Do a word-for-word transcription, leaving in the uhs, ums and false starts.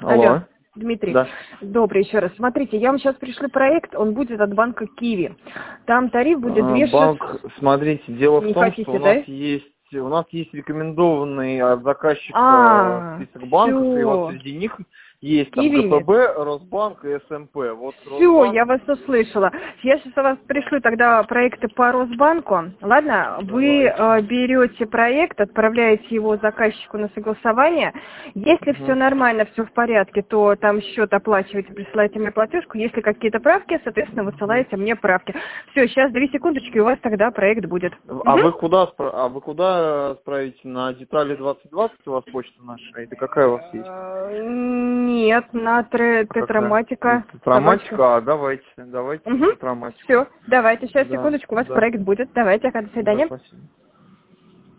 Алло. Алло, Дмитрий. Да. Добрый еще раз. Смотрите, я вам сейчас пришлю проект, он будет от банка Киви. Там тариф будет две тысячи шестьсот. Банк, смотрите, дело Не в том, хотите, что у да? нас есть у нас есть рекомендованный от заказчика А, список банков, и вот все. среди них есть там Киви нет. ГПБ, Росбанк и СМП. Вот Все, я Росбанк. вас услышала. Я сейчас вас пришлю тогда проекты по Росбанку. Ладно, вы Давайте. э, берете проект, отправляете его заказчику на согласование. Если все Угу. нормально, все в порядке, то там счет оплачиваете, присылаете мне платежку. Если какие-то правки, соответственно, высылаете мне правки. Все, сейчас две секундочки, у вас тогда проект будет. А Угу. вы куда спра- а вы куда отправите? На детали двадцать двадцать у вас почта наша? Это какая у вас есть? Нет, на тре- А какая? тетраматика. Собачка. Тетраматика? А, давайте, давайте Угу. тетраматику. Все, давайте, сейчас, Да, секундочку, у вас да, проект будет. Давайте, до да, свидания. спасибо.